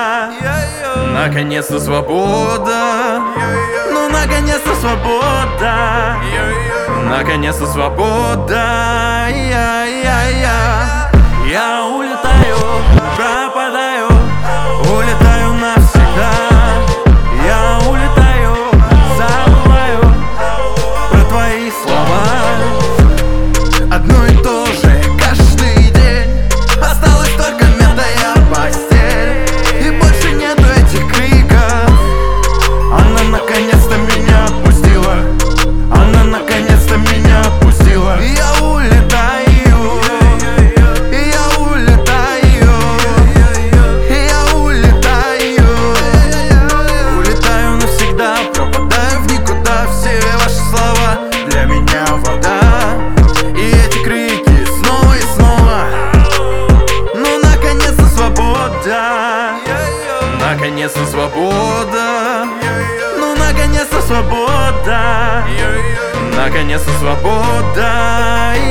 Наконец-то свобода. Ну, наконец-то свобода. Наконец-то свобода. Я улетаю, пропадаю, улетаю навсегда. Я улетаю, забываю про твои слова. Одно и то же каждый день. Осталась только мятая постель, и больше нету этих криков. Она наконец-то меня отпустила. Она наконец-то меня отпустила. Я улетаю. Я улетаю. Я улетаю. Улетаю навсегда, пропадаю в никуда. Все ваши слова для меня вода. И эти крики снова и снова. Ну, наконец-то свобода. Наконец-то свобода. Ну, наконец-то свобода. Наконец-то свобода.